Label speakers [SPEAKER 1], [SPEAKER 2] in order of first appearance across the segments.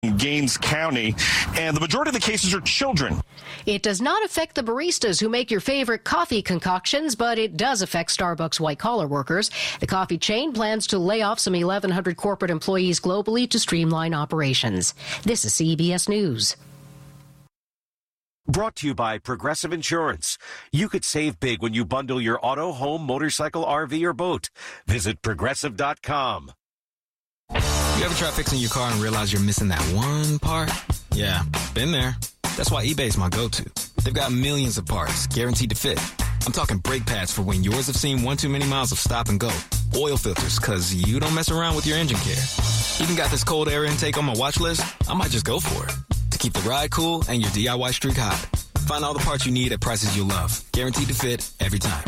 [SPEAKER 1] Gaines County, and the majority of the cases are children.
[SPEAKER 2] It does not affect the baristas who make your favorite coffee concoctions, but it does affect Starbucks white-collar workers. The coffee chain plans to lay off some 1,100 corporate employees globally to streamline operations. This is CBS News.
[SPEAKER 3] Brought to you by Progressive Insurance. You could save big when you bundle your auto, home, motorcycle, RV, or boat. Visit Progressive.com.
[SPEAKER 4] You ever try fixing your car and realize you're missing that one part? Yeah, been there. That's why eBay's my go-to. They've got millions of parts, guaranteed to fit. I'm talking brake pads for when yours have seen one too many miles of stop and go. Oil filters, because you don't mess around with your engine care. Even got this cold air intake on my watch list. I might just go for it. To keep the ride cool and your DIY streak hot. Find all the parts you need at prices you'll love. Guaranteed to fit every time.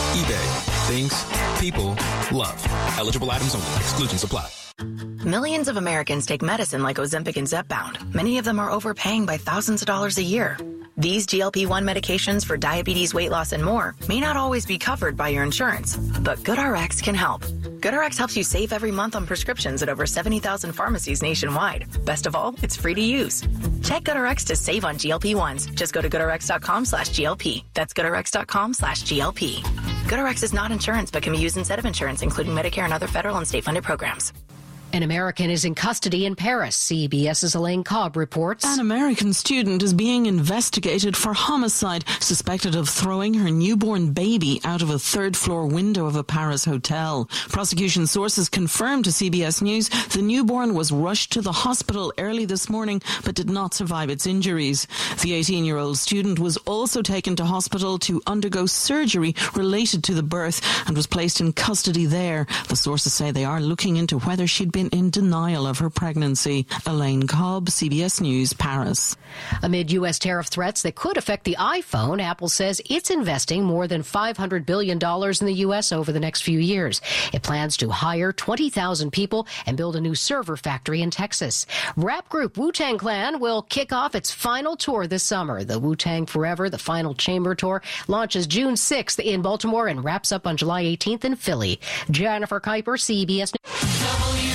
[SPEAKER 4] eBay. Things, people, love. Eligible items only. Exclusions apply.
[SPEAKER 5] Millions of Americans take medicine like Ozempic and Zepbound. Many of them are overpaying by thousands of dollars a year. These GLP-1 medications for diabetes, weight loss, and more may not always be covered by your insurance, but GoodRx can help. GoodRx helps you save every month on prescriptions at over 70,000 pharmacies nationwide. Best of all, it's free to use. Check GoodRx to save on GLP-1s. Just go to GoodRx.com/GLP. That's GoodRx.com/GLP. GoodRx is not insurance, but can be used instead of insurance, including Medicare and other federal and state-funded programs.
[SPEAKER 2] An American is in custody in Paris. CBS's Elaine Cobb reports.
[SPEAKER 6] An American student is being investigated for homicide, suspected of throwing her newborn baby out of a third-floor window of a Paris hotel. Prosecution sources confirmed to CBS News the newborn was rushed to the hospital early this morning but did not survive its injuries. The 18-year-old student was also taken to hospital to undergo surgery related to the birth and was placed in custody there. The sources say they are looking into whether she'd been in denial of her pregnancy. Elaine Cobb, CBS News, Paris.
[SPEAKER 2] Amid U.S. tariff threats that could affect the iPhone, Apple says it's investing more than $500 billion in the U.S. over the next few years. It plans to hire 20,000 people and build a new server factory in Texas. Rap group Wu-Tang Clan will kick off its final tour this summer. The Wu-Tang Forever, the Final Chamber Tour, launches June 6th in Baltimore and wraps up on July 18th in Philly. Jennifer Kuiper, CBS News.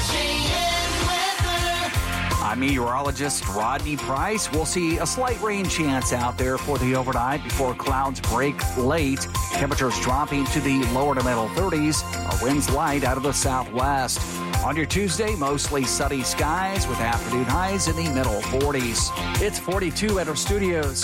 [SPEAKER 7] I'm meteorologist Rodney Price. We'll see a slight rain chance out there for the overnight before clouds break late. Temperatures dropping to the lower to middle 30s. Our winds light out of the southwest. On your Tuesday, mostly sunny skies with afternoon highs in the middle 40s. It's 42 at our studios.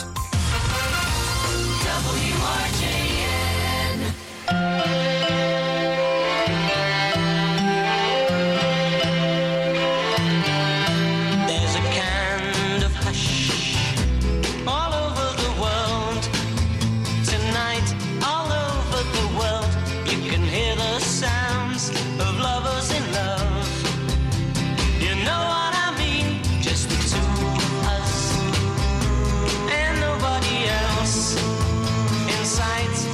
[SPEAKER 8] Sight.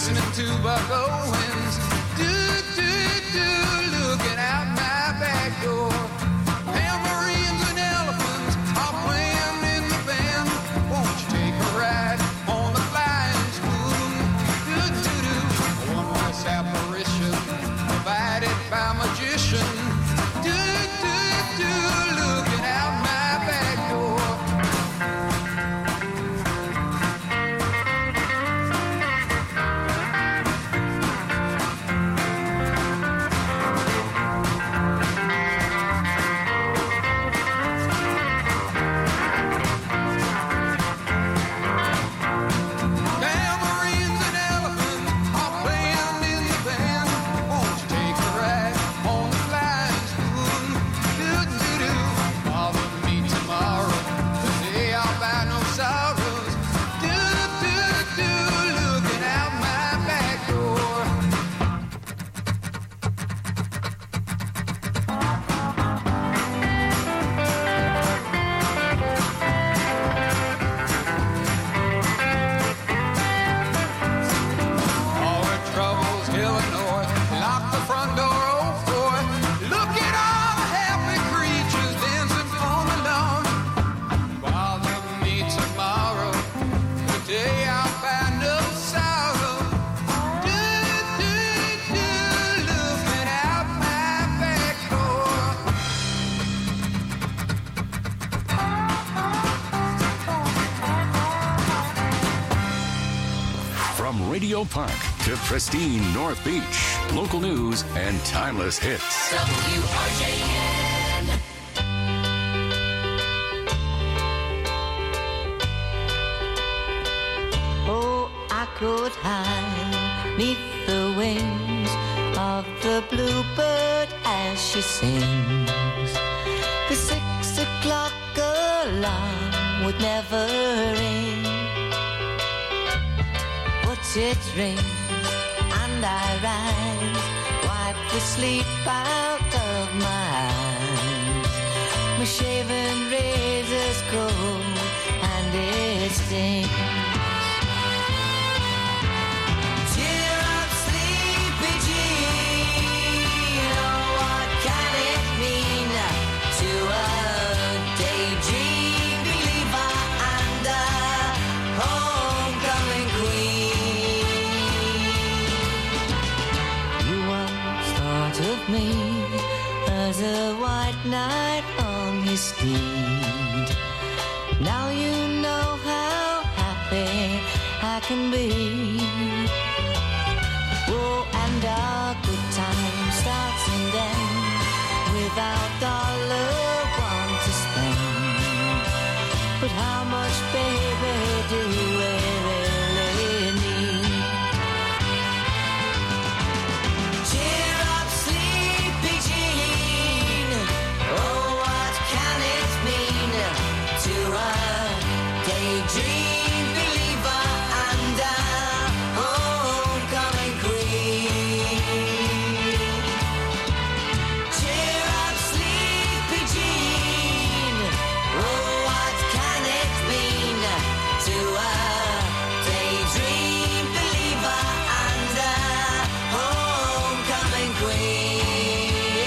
[SPEAKER 8] listening to Buck Owens. Looking out my back door. Tambourines and elephants are playing in the band. Won't you take a ride on the flying spoon? A wondrous apparition provided by magician. Looking out my back door.
[SPEAKER 9] Radio Park to pristine North Beach. Local news and timeless hits.
[SPEAKER 10] WRJN. Oh, I could hide neath the wings of the bluebird as she sings. The 6 o'clock alarm would never ring. It rings and I rise, wipe the sleep out of my eyes. My shaven razor's cold and it stings. Cheer up, sleepy Jean. Oh, what can it mean to a daydream believer and a homecoming queen? Of me as a white knight on his steed. Now you know how happy I can be. Oh, and our good time starts and ends without $1 to spend. But how much, baby, do we really need? Cheer up, sleepy Jean. Oh, what can it mean to a daydream believer and a homecoming queen? Cheer up, sleepy Jean. Oh, what can it mean to a daydream believer and a homecoming queen?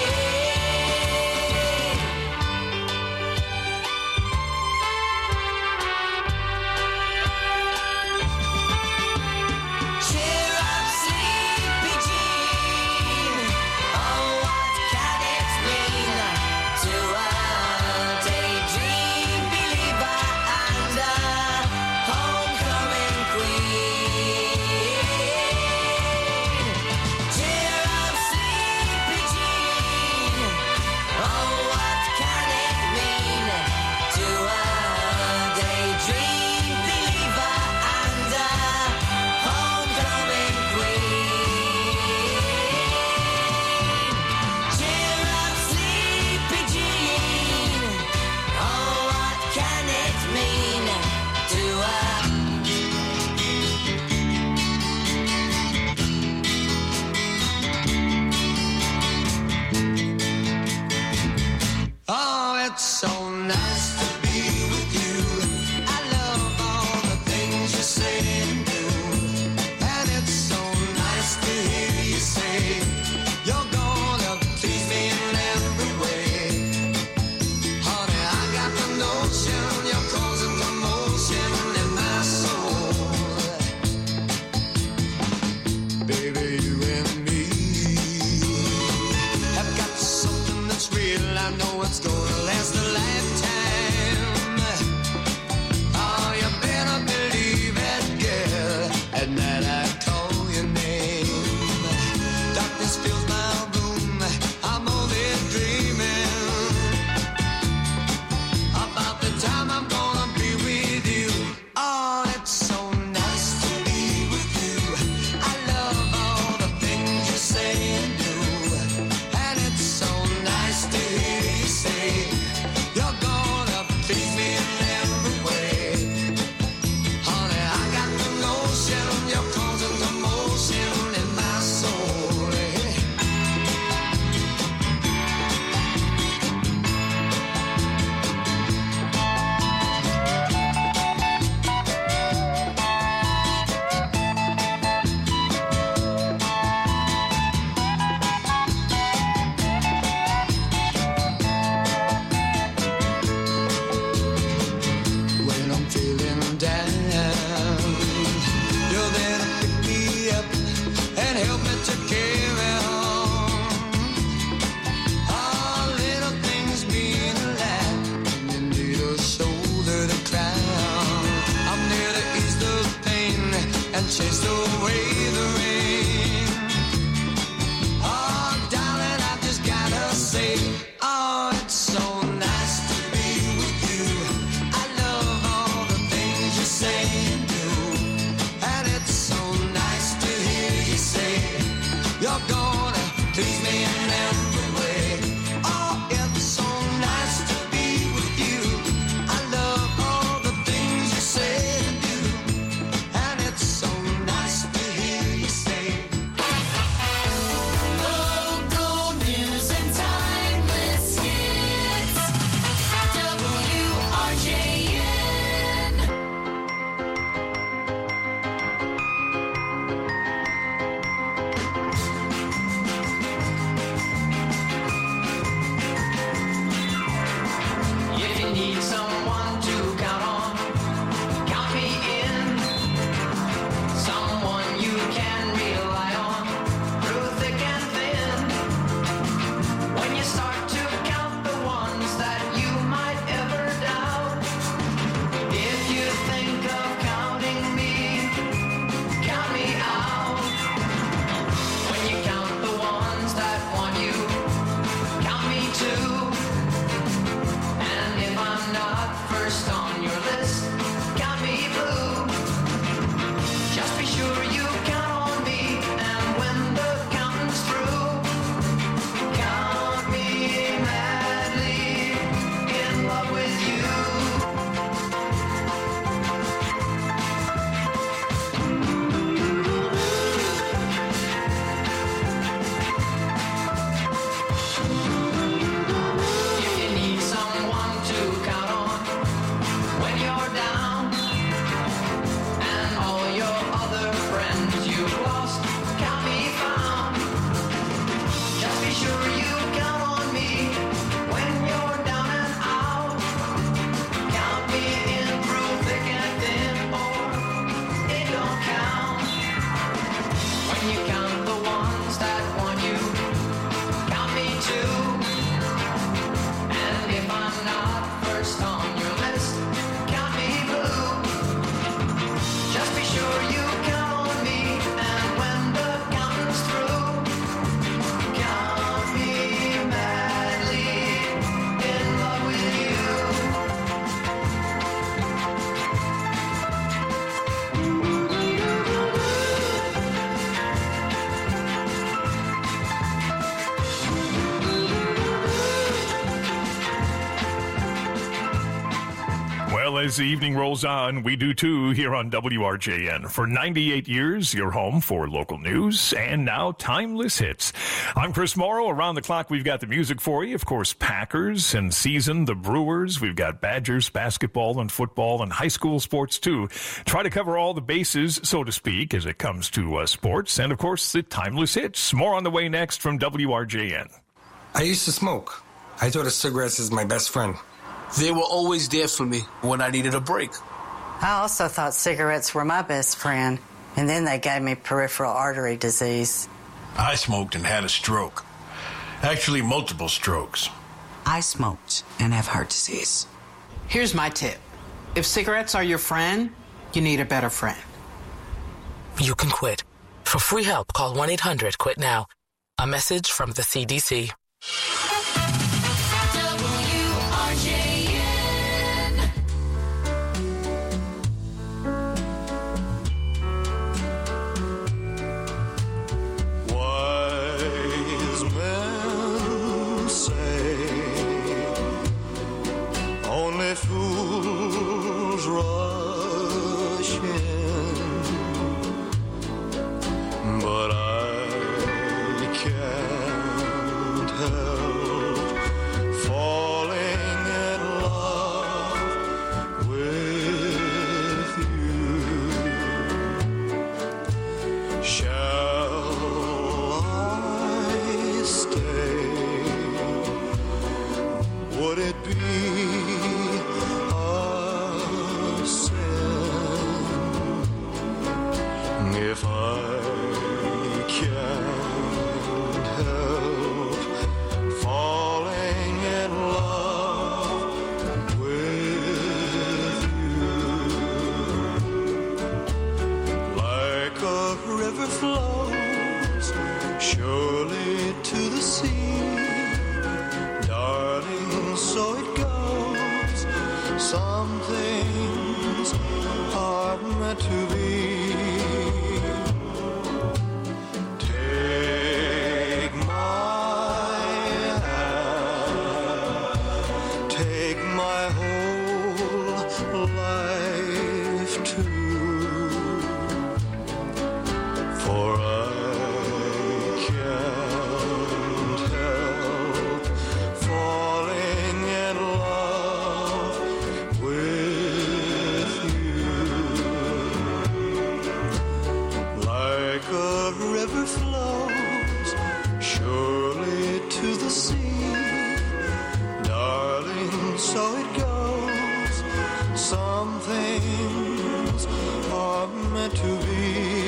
[SPEAKER 10] Cheer up, sleepy Jean. Oh, what can it mean to a daydream believer and a homecoming queen? Cheer up, sleepy Jean. Oh, what can it mean to a daydream believer and a homecoming queen? Cheer up, sleepy Jean. Oh, what can it mean to a Oh, it's so nice to be with you. I love all the things you say and do. And it's so
[SPEAKER 8] know it's gonna last a lifetime. Oh, you better believe it, girl. At night I call your name. Darkness fills my room. I'm only dreaming about the time I'm gonna be with you. Oh, it's so nice to be with you. I love all the things you say and do. And it's so nice to hear you say you're gonna please me in every way. Honey, I got the notion you're causing commotion in my soul. When I'm feeling down, you're there to pick me up and help me to carry on. All little things mean a lot when you need a shoulder to cry on. I'm there to ease the pain and chase away the rain. Oh, darling, I just gotta say, oh, it's so nice to be with you. I love all the things you say and do. And it's so nice to hear you say you're gonna please me in every way. Oh, it's so nice to be with you. I love all the things you say and do. And it's so nice to hear you say.
[SPEAKER 10] Local news and timeless hits. WRJN.
[SPEAKER 8] If you need someone to count on, count me in. Someone you can rely on through thick and thin. When you start to count the ones that you might ever doubt, if you think of counting me, count me out. When you count the ones that want you, count me too. And if I'm not first on your list, count me blue. Just be sure you count on me, and when the counting's through, count me madly in love with you. If you need someone to count on when you're down, and all your other friends you've lost can't be found, just be sure you count on me when you're down and out. Count me in through thick and thin, or it don't count. When you count the ones that want you, count me too. And if I'm not first on your list, count me blue. Just be sure you count on me, and when the counting's through, count me madly in love with you.
[SPEAKER 11] Well, as the evening rolls on, we do too here on WRJN. For 98 years, your home for local news and now timeless hits. I'm Chris Morrow. Around the clock, we've got the music for you. Of course, Packers and season, the Brewers. We've got Badgers, basketball and football and high school sports too. Try to cover all the bases, so to speak, as it comes to sports. And of course, the timeless hits. More on the way next from WRJN.
[SPEAKER 12] I used to smoke. I thought of cigarettes as my best friend.
[SPEAKER 13] They were always there for me when I needed a break.
[SPEAKER 14] I also thought cigarettes were my best friend, and then they gave me peripheral artery disease.
[SPEAKER 15] I smoked and had a stroke. Actually, multiple strokes. I smoked and have heart disease.
[SPEAKER 16] Here's my tip. If cigarettes are your friend, you need a better friend.
[SPEAKER 17] You can quit. For free help, call 1-800-QUIT-NOW. A message from the CDC.
[SPEAKER 18] Wise men say only fools rush in, but I can't help falling in love with you. Shall I stay? Would it be a sin if I can't help falling in love with you? Like a river flows surely to the sea, darling, so it goes. Some things are meant to be. Take my hand, take my whole life too, for I can't help falling in love with you. Like a river flows surely to the sea, darling, so it goes. Some things are meant to be.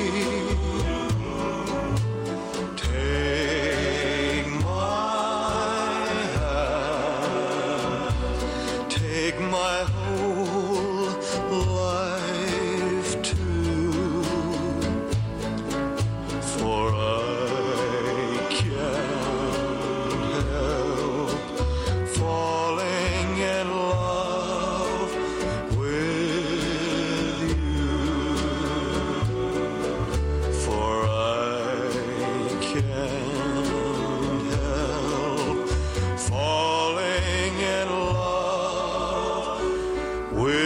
[SPEAKER 18] Take my hand, take my whole life too, for I can't help falling in love with you, for I can't help falling in love with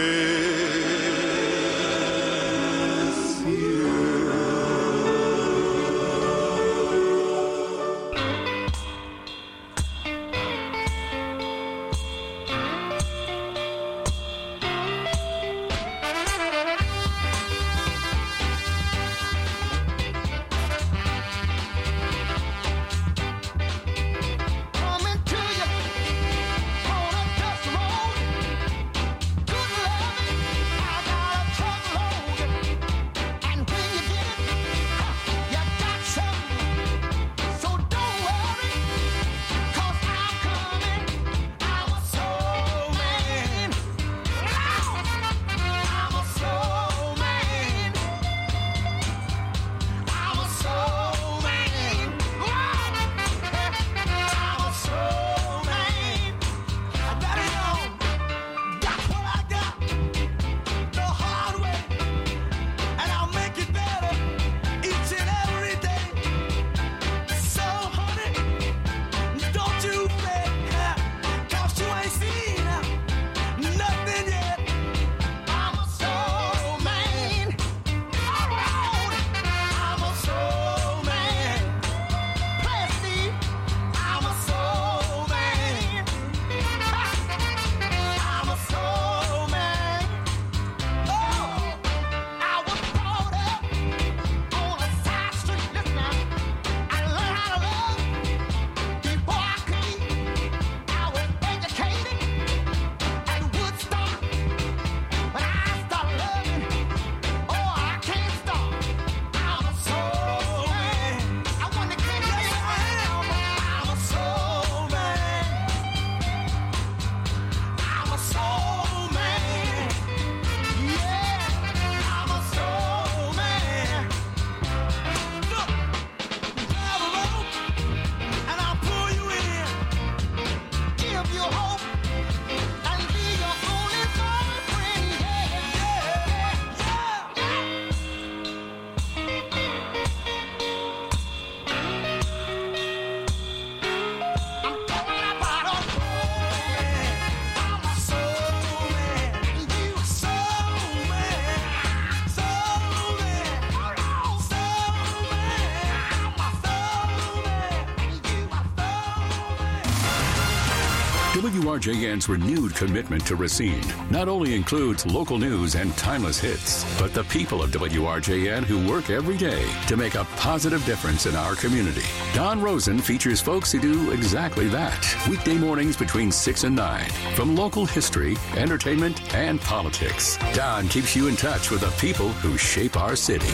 [SPEAKER 9] WRJN's renewed commitment to Racine not only includes local news and timeless hits, but the people of WRJN who work every day to make a positive difference in our community. Don Rosen features folks who do exactly that. Weekday mornings between 6 and 9. From local history, entertainment, and politics, Don keeps you in touch with the people who shape our city.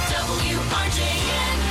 [SPEAKER 10] WRJN.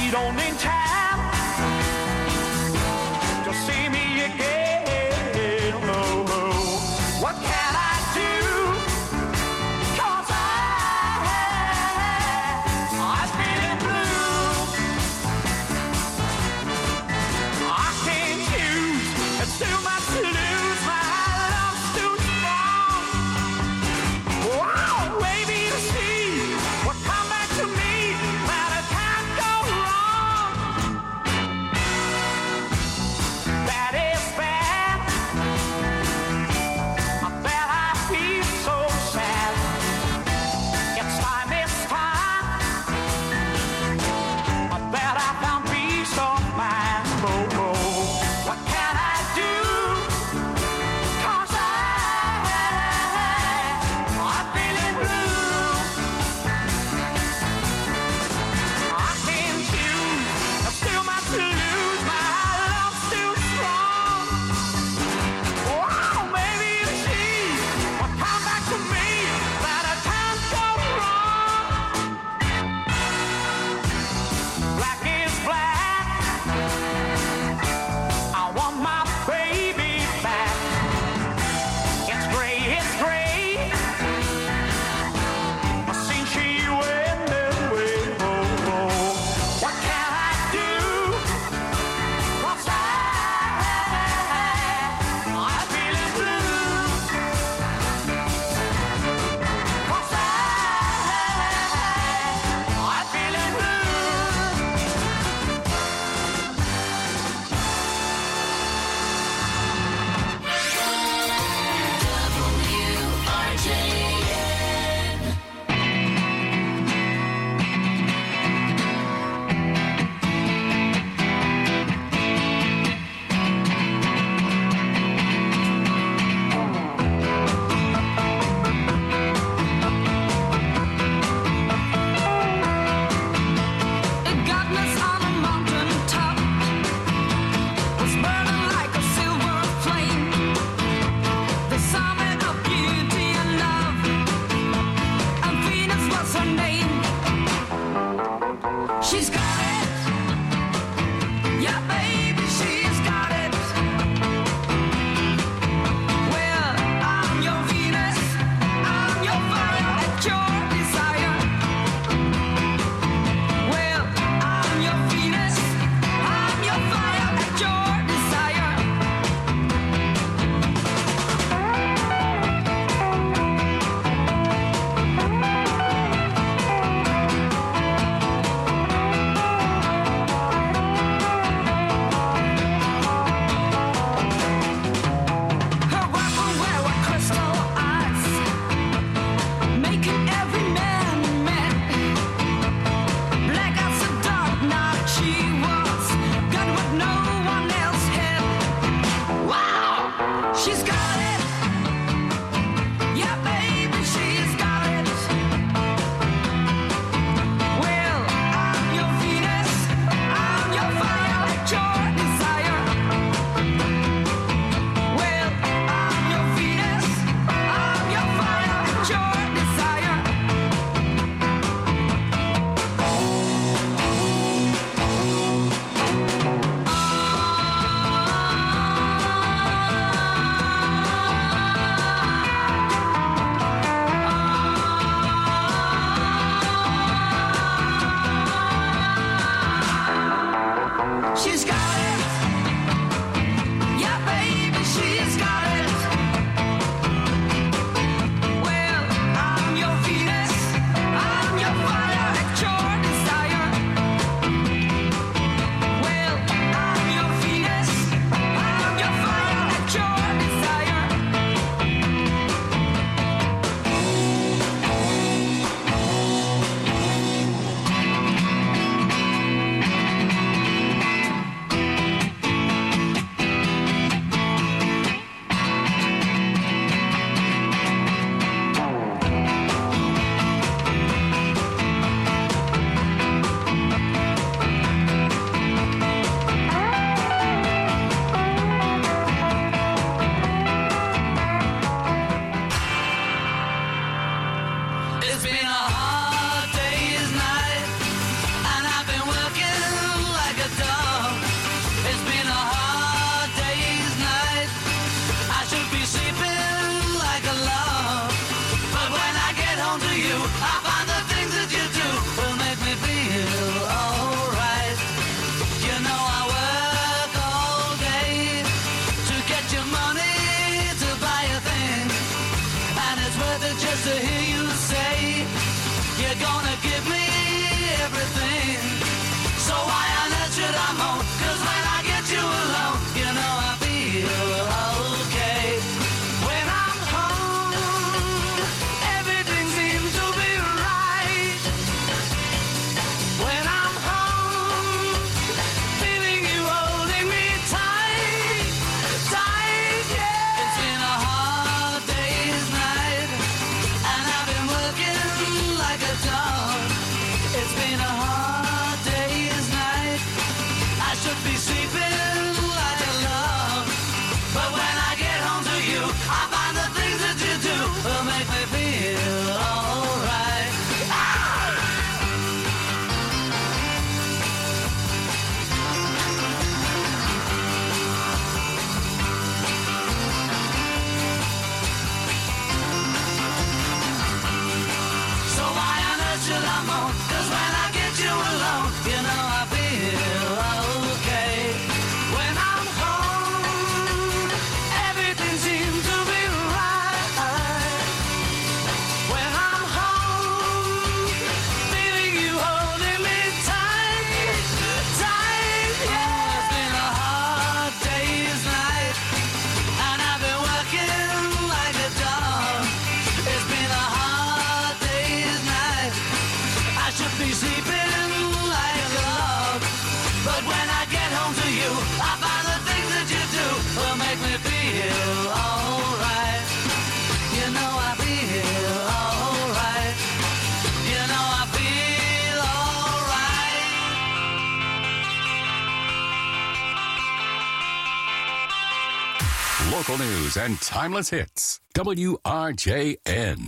[SPEAKER 8] wait on in time to see me again. Oh, what can I do? 'Cause I'm feeling blue. I can't choose, it's too much to lose. My love's too strong. Wow, baby, to see what come back to me, but it can't go wrong.
[SPEAKER 19] just to hear you say you're gonna give me everything. So why on earth should I moan? 'Cause when I get you alone, you know I feel okay. When I'm home, everything seems to be right. When I'm home, feeling you holding me tight, tight, yeah. It's been a hard day's night, and I've been working like a dog. It's been a hard day's night. I should be sleeping like a log, but when I get home to you, I find the things that you do will make me feel alright. So why on earth should I moan? 'Cause when I get you alone, you know I feel okay. When I'm home, everything seems to be right. When I'm home, feeling you holding me tight, tight, yeah. It's been a hard day's night, and I've been working like a dog. It's been a hard day's night. I should be sleeping like a log, but when I get home to you, I find the things that you do will make me feel alright. You know I feel alright. You know I feel alright.
[SPEAKER 9] Local news and timeless hits. WRJN.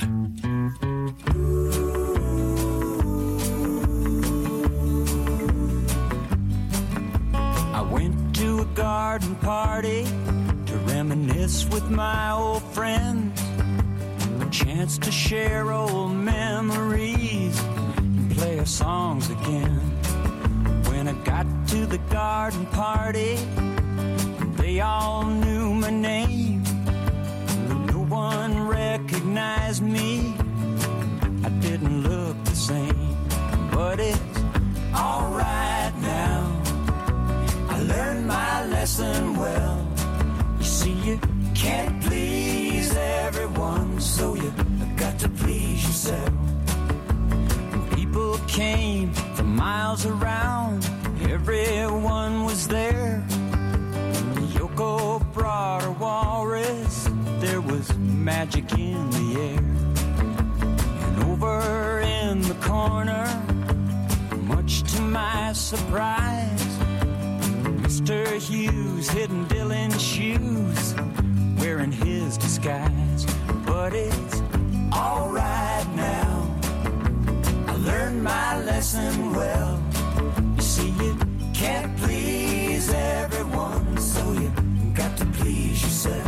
[SPEAKER 18] I went to a garden party to reminisce with my old friends. A chance to share old memories and play our songs again. When I got to the garden party, they all knew my name. No one recognized me. I didn't look the same, but it's alright now. I learned my lesson well. You see, you can't please everyone, so you got to please yourself. People came from miles around, everyone was there. Yoko brought her walrus, there was magic in the air. And over in the corner, much to my surprise, Mr. Hughes hidden Dylan's shoes, wearing his disguise. But it's alright now, I learned my lesson well. You see, you can't please everyone, so you got to please yourself.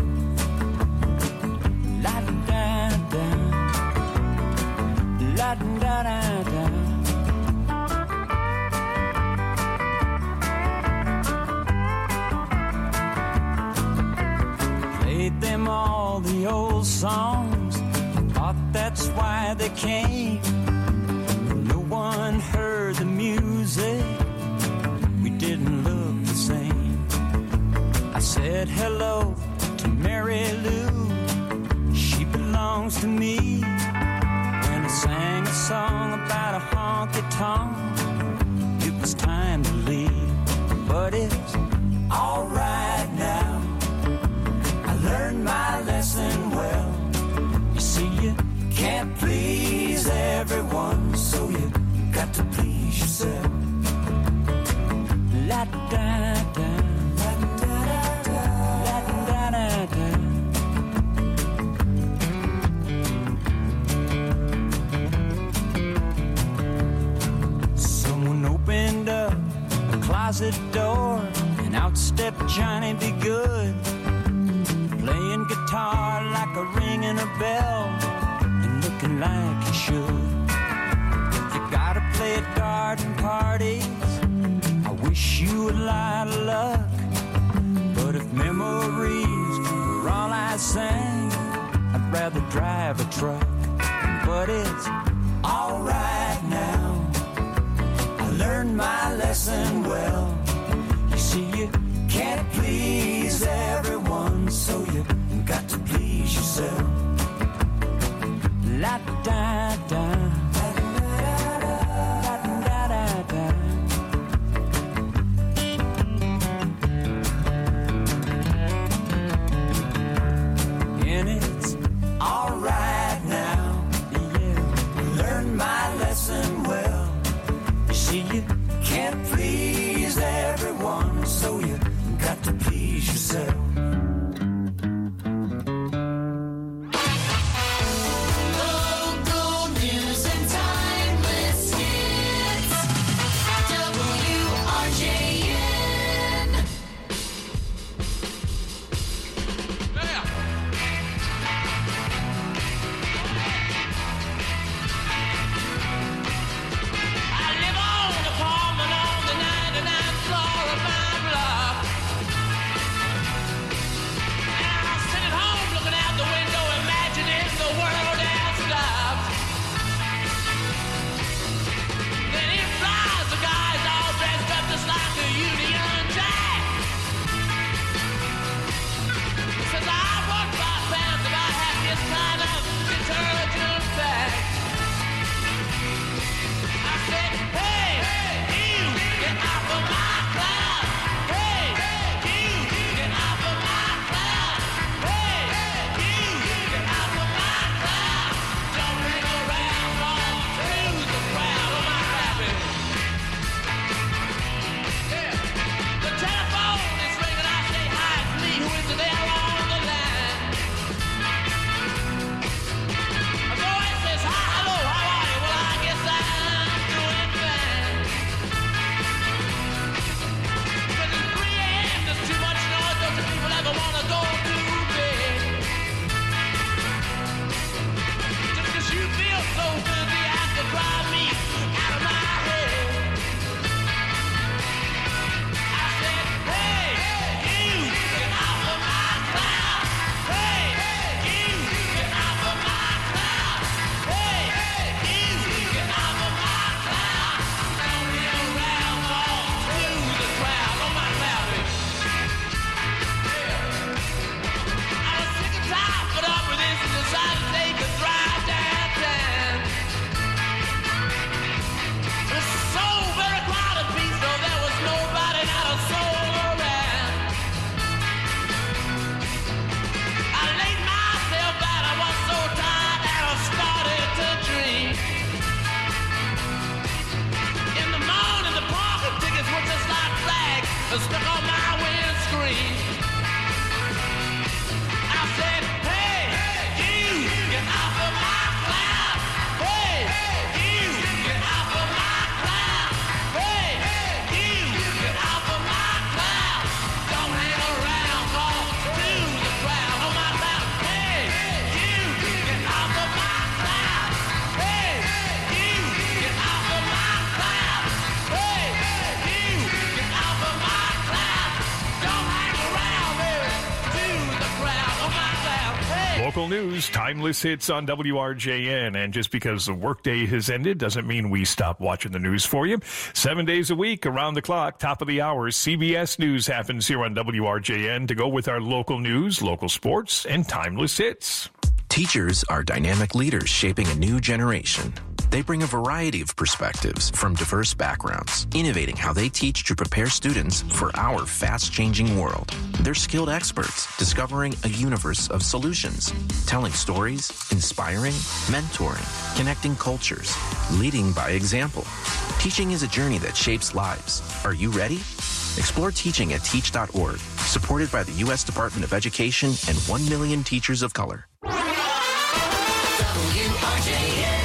[SPEAKER 18] La-da-da-da, la-da-da-da. Played them all the old songs, thought that's why they came. No one heard the music, we didn't look the same. I said hello to Mary Lou, she belongs to me. When I sang a song about a honky-tonk, it was time to leave. But it's alright now, I learned my lesson well. You see, you can't please everyone, so you got to please yourself. La-da-da-da, la-da-da-da, la-da-da-da. Someone opened up a closet door, and out stepped Johnny B. Good, playing guitar like a ringing a bell, and looking like he should. You gotta play at garden parties, I wish you a lot of luck. But if memories were all I sang, I'd rather drive a truck. but it's all right now. I learned my lesson well. You see, you can't please everyone, so you got to please yourself. La da da. And it's all right now. Yeah, learned my lesson well. You see, you can't please everyone, so you got to please yourself.
[SPEAKER 19] Local news and timeless hits. WRJN.
[SPEAKER 20] I live on the apartment on the 99th floor of my block. And I sit at home looking out the window, imagining the world has stopped. Then in flies the guys all dressed up just like a Union Jack. Says I want 5 pounds if I have this kind of detergent bag. I said, hey, you, get off of my cloud. Hey, you, get off of my cloud. Hey, you, get off of my cloud. Don't hang around all through the crowd of my rabbit. Yeah. The telephone is ringing. I say, hi, it's me. Who is there on the line? A voice says, hi, hello, how are you? Well, I guess I'm doing fine. 'Cause it's 3 a.m., there's too much noise, don't you people ever want to go to bed? Just 'cause you feel so busy, I could drive me out of my head. I said, hey, you, get off of my cloud. Hey, you, get off of my cloud. Hey, you, get off of my cloud. Don't be around all through the crowd on my cloud. I was sick and tired, put up with this and decided to take a drive downtown. It was so very crowded, Pete, so there was nobody, not a soul around. I laid myself out, I was so tired that I started to dream. In the morning, the parking tickets were just like flags stuck on my windscreen. I said, hey, you, get off of my cloud. Hey, you, get off of my cloud. Hey, you, get off of my cloud. Don't hang around all through the crowd on my cloud. Hey, you, get off of my cloud. Hey, you, get off of my cloud. Hey, you, get off of my cloud. Don't hang around there through the crowd on my cloud. Hey.
[SPEAKER 11] Local news, timeless hits on WRJN. And just because the workday has ended doesn't mean we stop watching the news for you. 7 days a week, around the clock, top of the hour, CBS News happens here on WRJN to go with our local news, local sports, and timeless hits.
[SPEAKER 21] Teachers are dynamic leaders shaping a new generation. They bring a variety of perspectives from diverse backgrounds, innovating how they teach to prepare students for our fast-changing world. They're skilled experts, discovering a universe of solutions, telling stories, inspiring, mentoring, connecting cultures, leading by example. Teaching is a journey that shapes lives. Are you ready? Explore teaching at teach.org, supported by the U.S. Department of Education and 1 million teachers of color.
[SPEAKER 19] WRJN.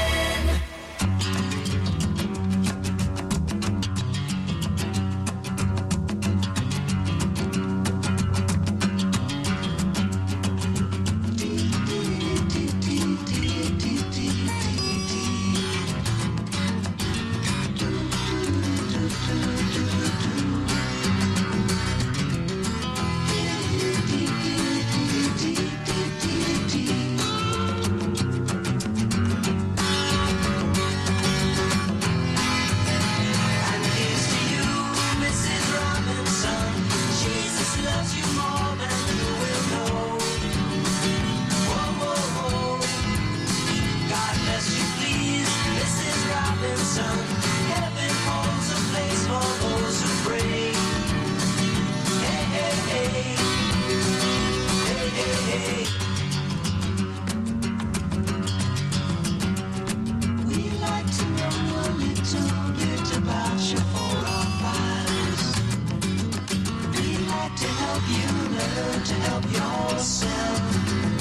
[SPEAKER 19] yourself.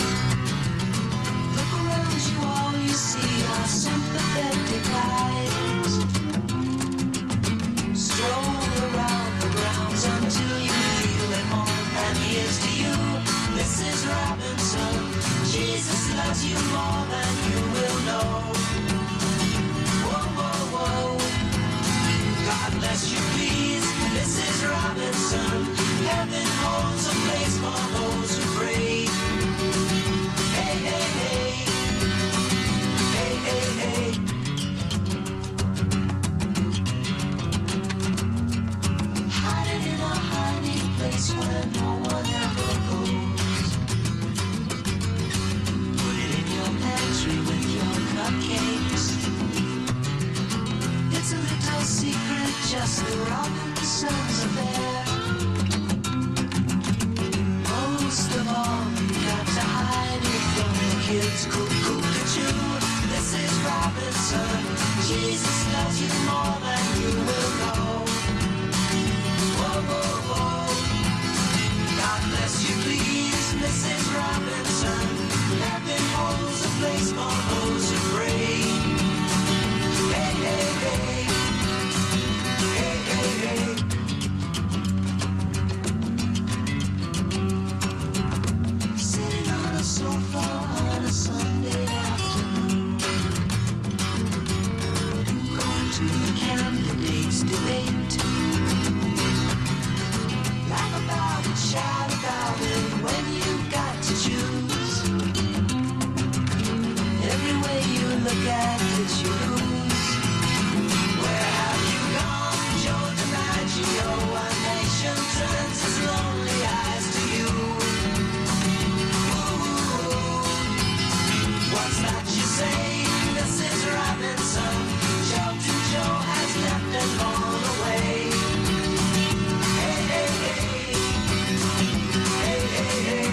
[SPEAKER 19] Look around you, all you see are sympathetic eyes. Stroll around the grounds until you feel at home. And here's to you, Mrs. Robinson. Jesus loves you more than you will know. Whoa, whoa, whoa. God bless you, please, Mrs. Robinson. Heaven holds a place for those who pray. Hey, hey, hey. Hey, hey, hey. Hiding in a hiding place where no one ever goes. Put it in your pantry with your cupcakes. It's a little secret, just the Robinsons affair. Most of all, you got to hide it from the kids. Cuckoo-cuckoo, Mrs. Robinson. Jesus loves you more than you will know. Whoa, whoa, whoa. God bless you, please, Mrs. Robinson. Heaven holds a place for those who pray. Hey, hey, hey. Hey, hey, hey. Sitting on a sofa on a Sunday afternoon, going to the candidates' debate. Laugh about it, shout about it when you've got to choose. Every way you look at it, you lose. Where have you gone, Joe DiMaggio? A nation turns its lonely eyes to you. Ooh, what's that you say, Mrs. Robinson? Shelton Joe has left and gone away. Hey, hey, hey. Hey, hey, hey.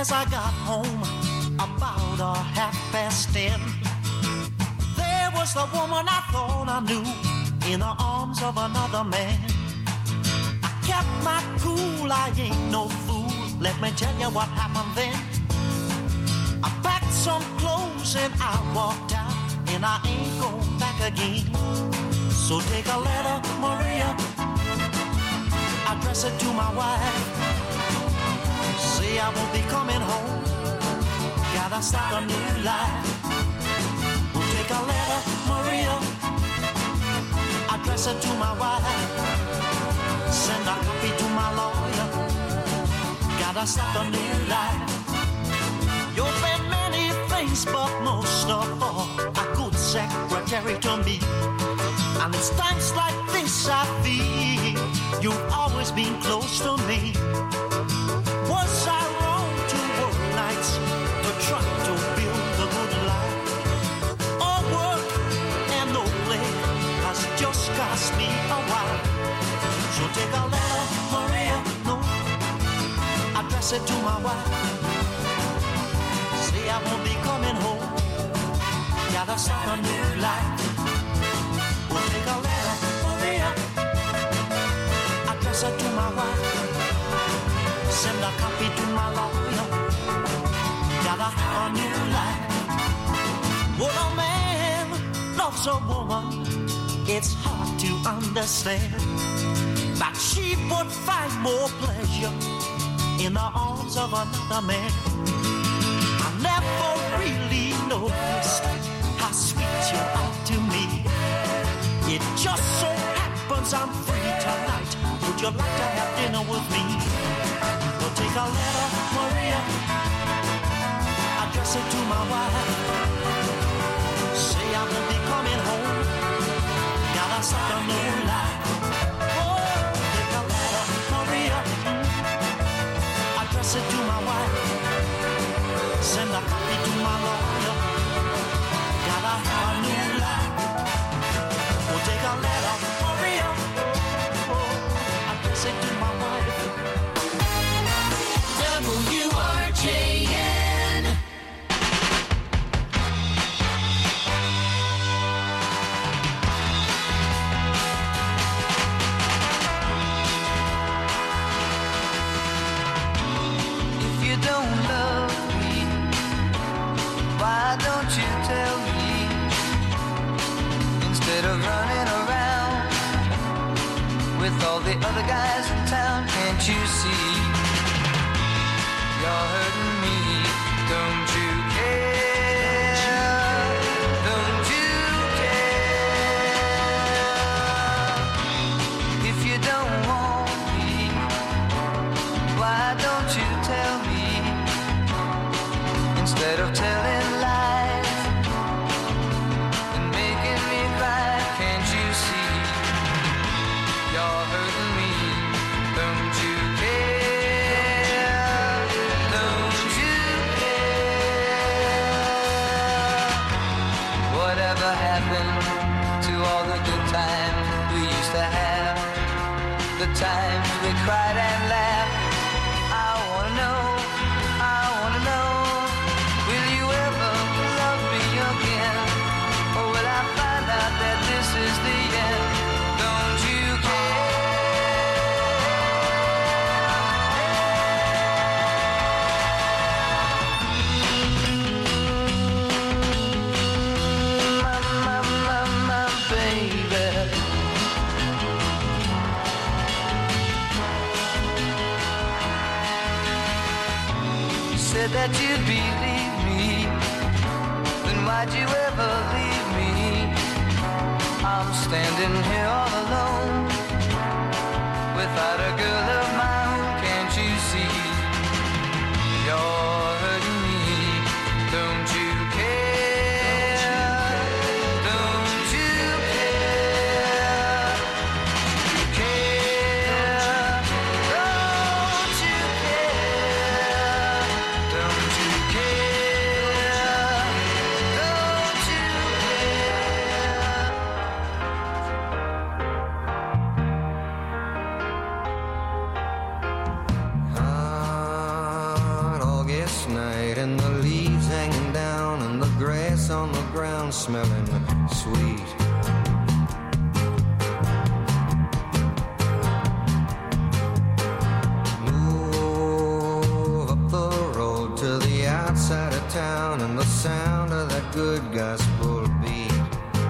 [SPEAKER 1] As I got home about 10:30, there was the woman I thought I knew in the arms of another man. I kept my cool, I ain't no fool. Let me tell you what happened then. I packed some clothes and I walked out, and I ain't going back again. So take a letter, Maria, address it to my wife. Say I won't be coming home, gotta start a new life. We'll take a letter, Maria, address it to my wife. Send a copy to my lawyer, gotta start a new life. You've been many things, but most of all, a good secretary to me. And it's times like this I feel you've always been close to me. Was I wrong to work nights to try to build a good life? All work and no play has just cost me a while. So take a letter, Maria, no, address it to my wife. Say I won't be coming home, gotta start a new life. We'll take a letter, Maria, address it to my wife. Send a copy to my lawyer, gotta have a new life. When a man loves a woman, it's hard to understand that she would find more pleasure in the arms of another man. I never really noticed how sweet you are to me. It just so happens I'm free tonight. Would you like to have dinner with me? We'll take a letter, Maria, address it to my wife. Say I won't be coming home, gotta start a new life. Oh, take a letter, Maria, address it to my wife. Send a copy to my lawyer, gotta have a new life. We'll take a letter, Maria, address it to my wife.
[SPEAKER 19] WRJN.
[SPEAKER 8] If you don't love me, why don't you tell me? Instead of running around with all the other guys in town, can't you see? You're hurting me, don't you care? Don't you care? If you don't want me, why don't you tell me? Instead of telling lies and making me cry, can't you see? You're hurting me, don't you care? Don't you care? Whatever happened to all the good times we used to have? The times we cried and laughed. I wanna know, will you ever love me again? Or will I find out that this is the end? Don't you my baby? You said that you'd believe me, then why'd you ever leave me? I'm standing here all alone, without a girl of my own, can't you see? You're hurting me, don't you care? Don't you care? Care? Don't you care? Don't you care? Don't you care?
[SPEAKER 3] smelling sweet. Move up the road to the outside of town and the sound of that good gospel beat.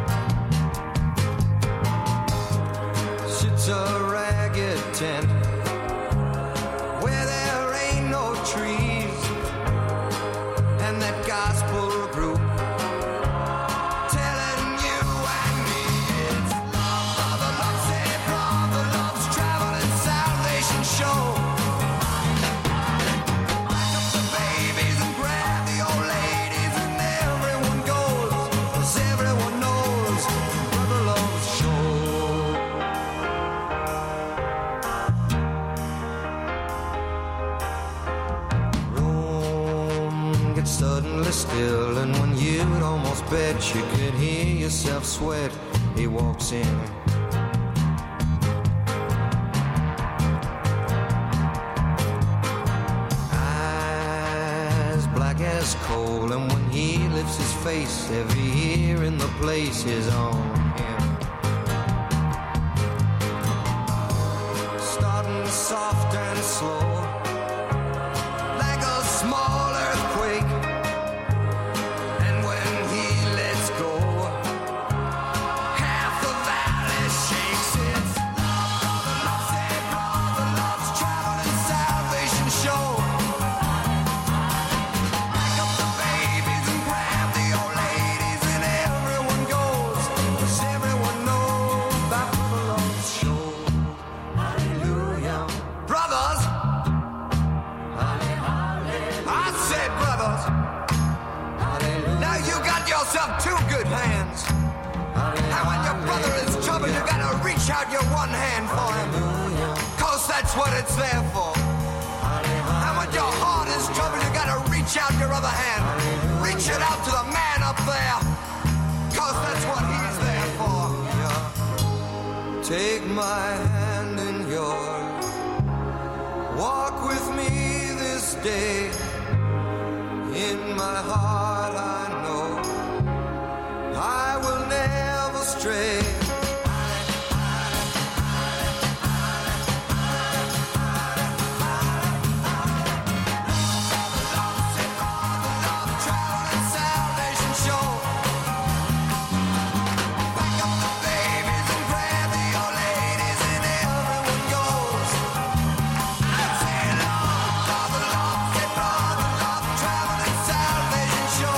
[SPEAKER 3] Sits a ragged tent where there ain't no trees, and that gospel group telling you and me it's love, the love, save love, the love's traveling salvation show. Back up the babies and grab the old ladies, and everyone goes, 'cause everyone knows Brother Love's show. Suddenly still, and when you'd almost bet you could hear yourself sweat, he walks in. Eyes black as coal, and when he lifts his face, every ear in the place is on him. Starting soft and slow, like a small earthquake. And when he lets go, half the valley shakes. It's love, the love, save love, the love's traveling salvation show. Back up the babies and grab the old ladies, and everyone goes, 'cause everyone knows about the love's show. Hallelujah. Brothers! I said, brothers, now you got yourself two good hands. And when your brother is in trouble, you gotta reach out your one hand for him, 'cause that's what it's there for. And when your heart is trouble, you gotta reach out your other hand. Reach it out to the man up there, 'cause that's what he's there for. Take my hand in yours, walk with me this day. In my heart I know I will never stray. Traveling salvation show. Back up the babies and grab the old ladies, and everyone goes. I say love, love, love, say love, love, traveling salvation show.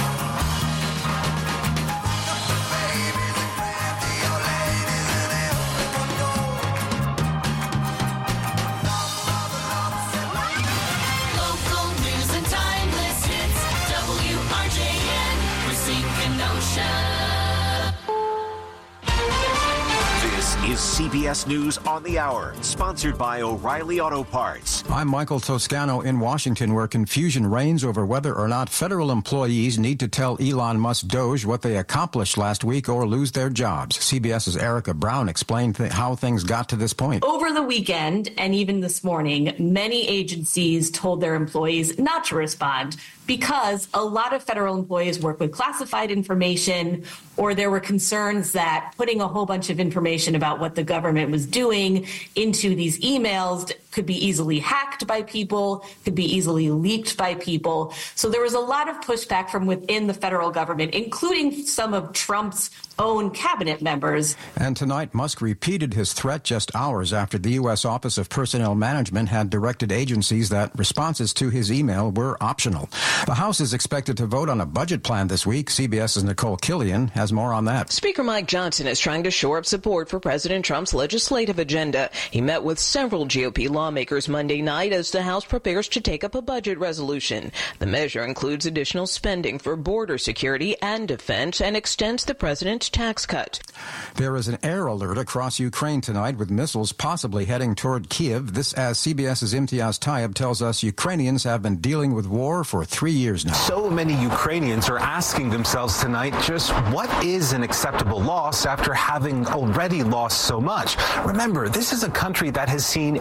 [SPEAKER 3] Back up the babies and grab the old ladies, and everyone goes. Love, love, love, say love.
[SPEAKER 20] Local news and timeless hits. WRJN, Racine Kenosha.
[SPEAKER 22] This is CBS News on the Hour, sponsored by O'Reilly Auto Parts.
[SPEAKER 23] I'm Michael Toscano in Washington, where confusion reigns over whether or not federal employees need to tell Elon Musk Doge what they accomplished last week or lose their jobs. CBS's Erica Brown explained how things got to this point.
[SPEAKER 24] Over the weekend and even this morning, many agencies told their employees not to respond because a lot of federal employees work with classified information, or there were concerns that putting a whole bunch of information about what the government was doing into these emails could be easily hacked by people, could be easily leaked by people. So there was a lot of pushback from within the federal government, including some of Trump's own cabinet members.
[SPEAKER 23] And tonight, Musk repeated his threat just hours after the U.S. Office of Personnel Management had directed agencies that responses to his email were optional. The House is expected to vote on a budget plan this week. CBS's Nicole Killian has more on that.
[SPEAKER 25] Speaker Mike Johnson is trying to shore up support for President Trump's legislative agenda. He met with several GOP lawmakers Monday night as the House prepares to take up a budget resolution. The measure includes additional spending for border security and defense and extends the president's tax cut.
[SPEAKER 23] There is an air alert across Ukraine tonight with missiles possibly heading toward Kiev. This as CBS's Imtiaz Tayeb tells us Ukrainians have been dealing with war for 3 years now.
[SPEAKER 26] So many Ukrainians are asking themselves tonight just what is an acceptable loss after having already lost so much. Remember, this is a country that has seen entire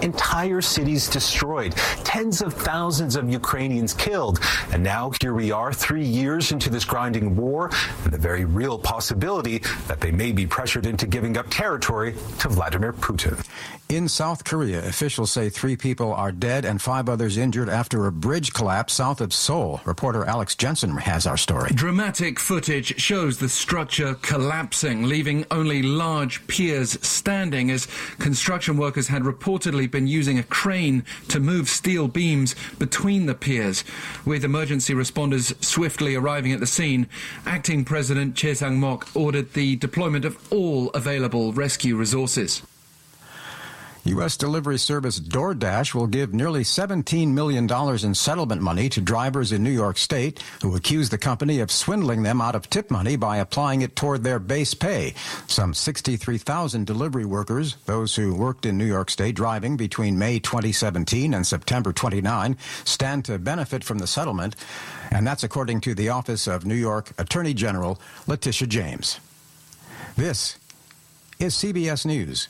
[SPEAKER 26] entire cities destroyed, tens of thousands of Ukrainians killed. And now here we are 3 years into this grinding war, and the very real possibility that they may be pressured into giving up territory to Vladimir Putin.
[SPEAKER 23] In South Korea, officials say 3 people are dead and 5 others injured after a bridge collapse south of Seoul. Reporter Alex Jensen has our story.
[SPEAKER 2] Dramatic footage shows the structure collapsing, leaving only large piers standing as construction workers had reportedly been using a crane to move steel beams between the piers. With emergency responders swiftly arriving at the scene, Acting President Choi Sang-mok ordered the deployment of all available rescue resources.
[SPEAKER 23] U.S. delivery service DoorDash will give nearly $17 million in settlement money to drivers in New York State who accuse the company of swindling them out of tip money by applying it toward their base pay. Some 63,000 delivery workers, those who worked in New York State driving between May 2017 and September 29, stand to benefit from the settlement, and that's according to the Office of New York Attorney General Letitia James. This is CBS News.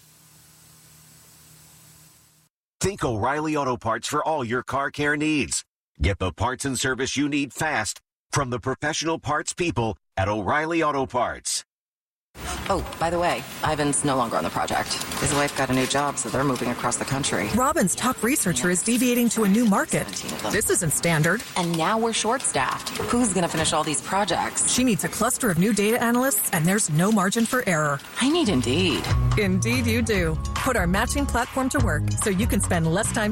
[SPEAKER 22] Think O'Reilly Auto Parts for all your car care needs. Get the parts and service you need fast from the professional parts people at O'Reilly Auto Parts.
[SPEAKER 4] Oh, by the way, Ivan's no longer on the project. His wife got a new job, so they're moving across the country.
[SPEAKER 5] Robin's top researcher is deviating to a new market. This isn't standard.
[SPEAKER 4] And now we're short-staffed. Who's going to finish all these projects?
[SPEAKER 5] She needs a cluster of new data analysts, and there's no margin for error.
[SPEAKER 4] I need Indeed.
[SPEAKER 5] Indeed you do. Put our matching platform to work so you can spend less time